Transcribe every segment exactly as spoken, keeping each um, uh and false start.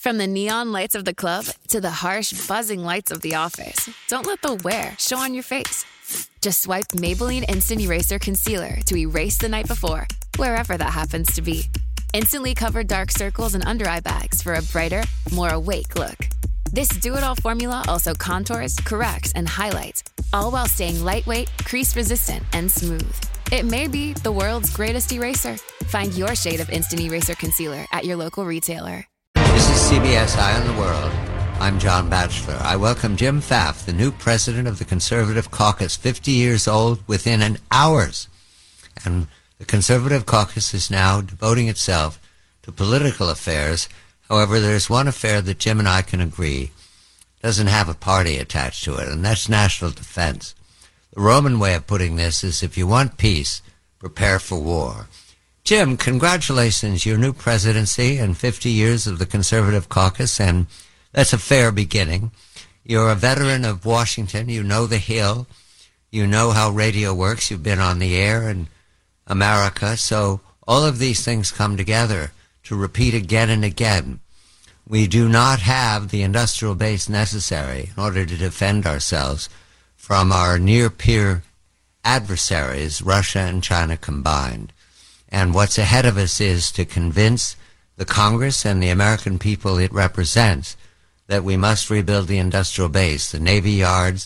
From the neon lights of the club to the harsh, buzzing lights of the office, don't let the wear show on your face. Just swipe Maybelline Instant Eraser Concealer to erase the night before, wherever that happens to be. Instantly cover dark circles and under-eye bags for a brighter, more awake look. This do-it-all formula also contours, corrects, and highlights, all while staying lightweight, crease-resistant, and smooth. It may be the world's greatest eraser. Find your shade of Instant Eraser Concealer at your local retailer. This is C B S Eye on the World. I'm John Batchelor. I welcome Jim Pfaff, the new president of the Conservative Caucus, fifty years old within an hours. And the Conservative Caucus is now devoting itself to political affairs. However, there's one affair that Jim and I can agree doesn't have a party attached to it, and that's national defense. The Roman way of putting this is, if you want peace, prepare for war. Jim, congratulations, your new presidency and fifty years of the Conservative Caucus, and that's a fair beginning. You're a veteran of Washington. You know the Hill. You know how radio works. You've been on the air in America. So all of these things come together to repeat again and again. We do not have the industrial base necessary in order to defend ourselves from our near-peer adversaries, Russia and China combined. And what's ahead of us is to convince the Congress and the American people it represents that we must rebuild the industrial base, the Navy yards,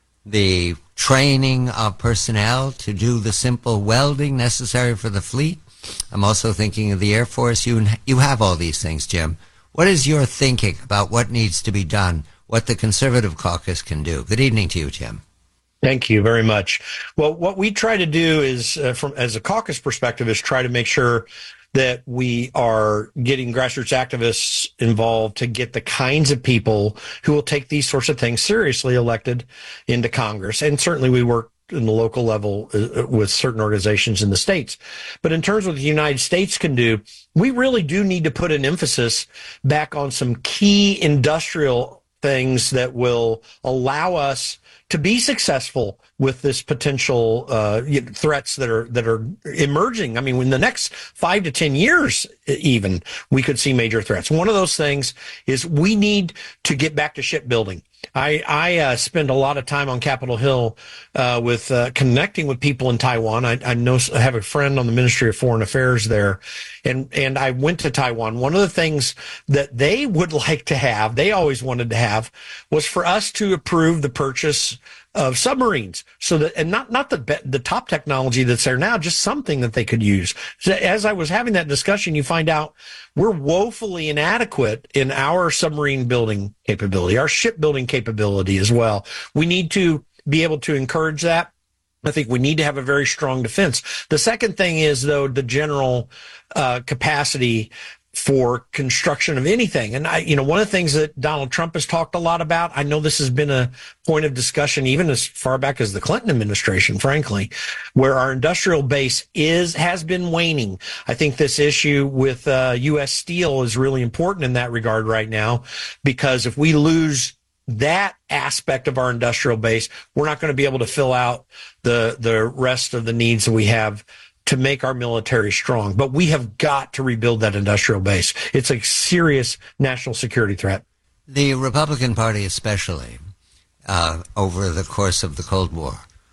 the training of personnel to do the simple welding necessary for the fleet. I'm also thinking of the Air Force. You, you have all these things, Jim. What is your thinking about what needs to be done, what the Conservative Caucus can do? Good evening to you, Jim. Thank you very much. Well, what we try to do is, uh, from as a caucus perspective, is try to make sure that we are getting grassroots activists involved to get the kinds of people who will take these sorts of things seriously elected into Congress. And certainly we work in the local level uh, with certain organizations in the states. But in terms of what the United States can do, we really do need to put an emphasis back on some key industrial things that will allow us to be successful with this potential uh, threats that are that are emerging. I mean, in the next five to ten years, even, we could see major threats. One of those things is we need to get back to shipbuilding. I, I uh, spend a lot of time on Capitol Hill uh, with uh, connecting with people in Taiwan. I, I know I have a friend on the Ministry of Foreign Affairs there, and and I went to Taiwan. One of the things that they would like to have, they always wanted to have, was for us to approve the purchase of submarines, so that, and not not the the top technology that's there now, just something that they could use. So as I was having that discussion, you find out we're woefully inadequate in our submarine building capability, our shipbuilding capability as well. We need to be able to encourage that. I think we need to have a very strong defense. The second thing is, though, the general uh, capacity for construction of anything. And I, you know, one of the things that Donald Trump has talked a lot about, I know this has been a point of discussion even as far back as the Clinton administration, frankly, where our industrial base is, has been waning. I think this issue with uh, U S Steel is really important in that regard right now, because if we lose that aspect of our industrial base, we're not going to be able to fill out the, the rest of the needs that we have to make our military strong. But we have got to rebuild that industrial base. It's a serious national security threat. The Republican Party especially, uh, over the course of the Cold War,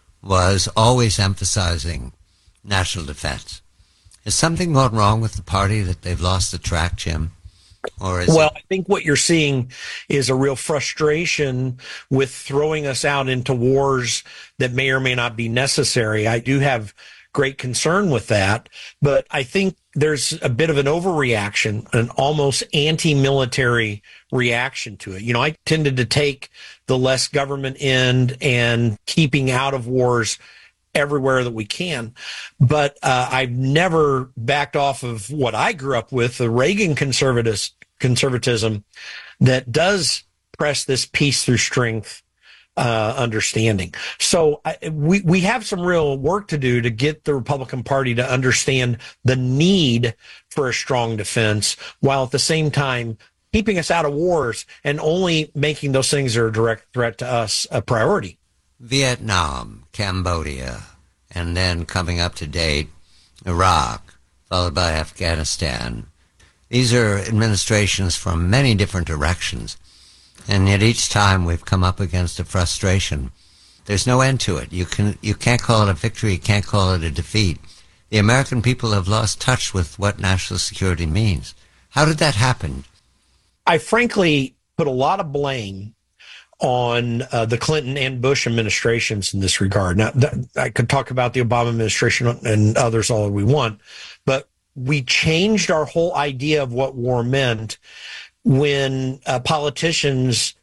was always emphasizing national defense. Has something gone wrong with the party that they've lost the track, Jim? Or is well, it- I think what you're seeing is a real frustration with throwing us out into wars that may or may not be necessary. I do have great concern with that, but I think there's a bit of an overreaction, an almost anti-military reaction to it. You know, I tended to take the less government end and keeping out of wars everywhere that we can. But uh, I've never backed off of what I grew up with, the Reagan conservatis- conservatism that does press this peace through strength Uh, understanding. So I, we we have some real work to do to get the Republican Party to understand the need for a strong defense, while at the same time keeping us out of wars and only making those things that are a direct threat to us a priority. Vietnam, Cambodia, and then coming up to date, Iraq, followed by Afghanistan. These are administrations from many different directions, and yet each time we've come up against a frustration. There's no end to it. You can you can't call it a victory, you can't call it a defeat. The American people have lost touch with what national security means. How did that happen? I frankly put a lot of blame on uh, the Clinton and Bush administrations in this regard. Now, th- I could talk about the Obama administration and others all we want, but we changed our whole idea of what war meant when uh, politicians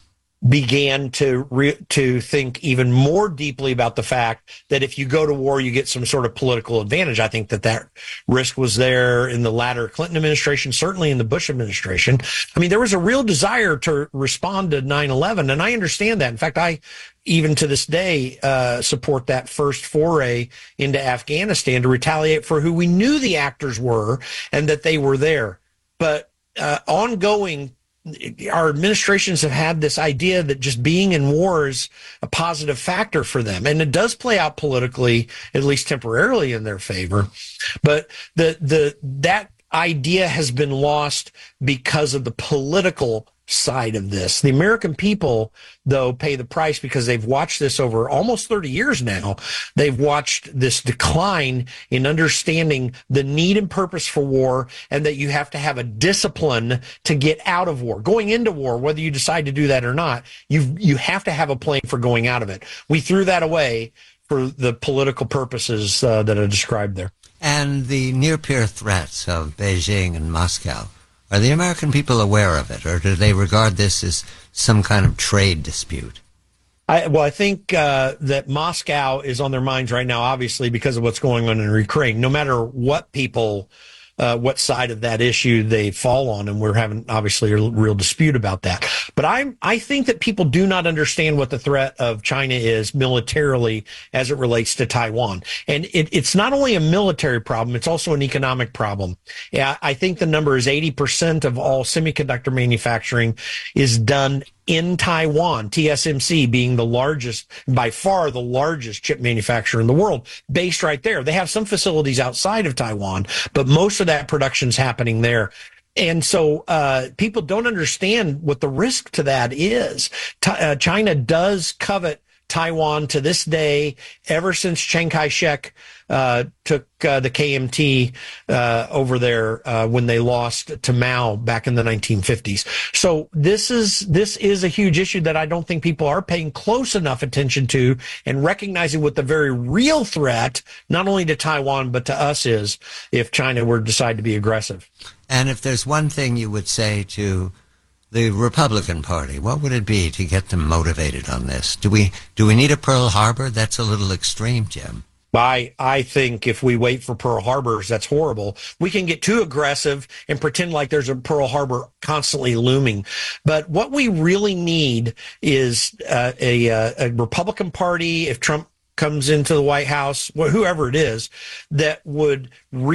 began to re- to think even more deeply about the fact that if you go to war, you get some sort of political advantage. I think that that risk was there in the latter Clinton administration, certainly in the Bush administration. I mean, there was a real desire to respond to nine eleven, and I understand that. In fact, I even to this day uh, support that first foray into Afghanistan to retaliate for who we knew the actors were and that they were there. But uh, ongoing, our administrations have had this idea that just being in war is a positive factor for them. And it does play out politically, at least temporarily, in their favor. But the the that idea has been lost because of the political side of this. The American people, though, pay the price because they've watched this over almost thirty years now. They've watched this decline in understanding the need and purpose for war, and that you have to have a discipline to get out of war. Going into war, whether you decide to do that or not, you you have to have a plan for going out of it. We threw that away for the political purposes uh, that I described there. And the near-peer threats of Beijing and Moscow, are the American people aware of it, or do they regard this as some kind of trade dispute? I, well, I think uh, that Moscow is on their minds right now, obviously, because of what's going on in Ukraine. No matter what people, uh, what side of that issue they fall on, and we're having, obviously, a real dispute about that. But I I think that people do not understand what the threat of China is militarily as it relates to Taiwan. And it, it's not only a military problem, it's also an economic problem. Yeah, I think the number is eighty percent of all semiconductor manufacturing is done in Taiwan, T S M C being the largest, by far the largest chip manufacturer in the world, based right there. They have some facilities outside of Taiwan, but most of that production's happening there. And so uh people don't understand what the risk to that is. T- uh, China does covet Taiwan to this day, ever since Chiang Kai-shek uh, took uh, the K M T uh, over there uh, when they lost to Mao back in the nineteen fifties. So this is this is a huge issue that I don't think people are paying close enough attention to and recognizing what the very real threat, not only to Taiwan, but to us is if China were to decide to be aggressive. And if there's one thing you would say to the Republican Party, what would it be to get them motivated on this? Do we do we need a Pearl Harbor? That's a little extreme, Jim. I, I think if we wait for Pearl Harbors, that's horrible. We can get too aggressive and pretend like there's a Pearl Harbor constantly looming. But what we really need is uh, a, a Republican Party, if Trump comes into the White House, whoever it is, that would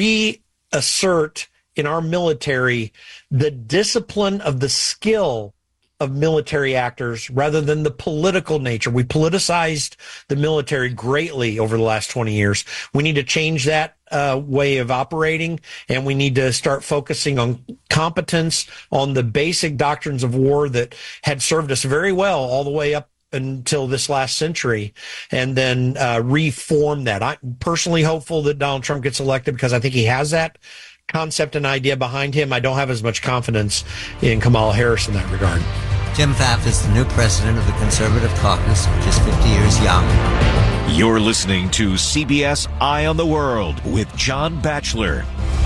reassert in our military the discipline of the skill of military actors rather than the political nature. We politicized the military greatly over the last twenty years. We need to change that uh, way of operating, and we need to start focusing on competence, on the basic doctrines of war that had served us very well all the way up until this last century, and then uh, reform that. I'm personally hopeful that Donald Trump gets elected because I think he has that concept and idea behind him. I don't have as much confidence in Kamala Harris in that regard. Jim Pfaff is the new president of the Conservative Caucus, which is fifty years young. You're listening to C B S Eye on the World with John Batchelor.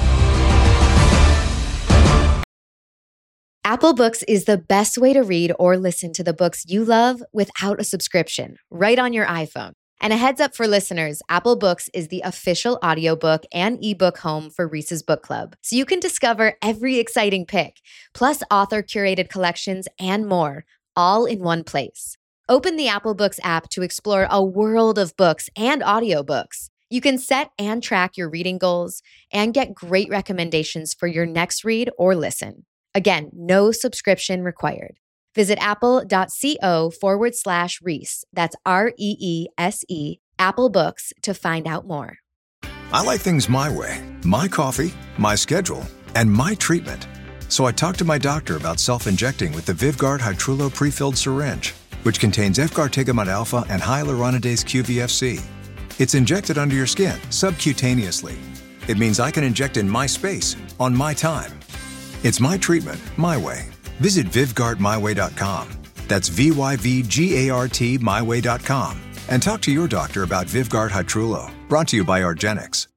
Apple Books is the best way to read or listen to the books you love without a subscription, right on your iPhone. And a heads up for listeners, Apple Books is the official audiobook and ebook home for Reese's Book Club. So you can discover every exciting pick, plus author-curated collections and more, all in one place. Open the Apple Books app to explore a world of books and audiobooks. You can set and track your reading goals and get great recommendations for your next read or listen. Again, no subscription required. Visit apple.co forward slash Reese. That's R E E S E, Apple Books, to find out more. I like things my way. My coffee, my schedule. and my treatment. So I talked to my doctor about self-injecting with the Vyvgart Hytrulo pre-filled syringe, which contains efgartigimod alpha and hyaluronidase Q V F C. It's injected under your skin, subcutaneously. It means I can inject in my space, on my time. It's my treatment, my way. Visit Vyvgart my way dot com. That's V Y V G A R T my way dot com. And talk to your doctor about Vyvgart Hytrulo, brought to you by argenx.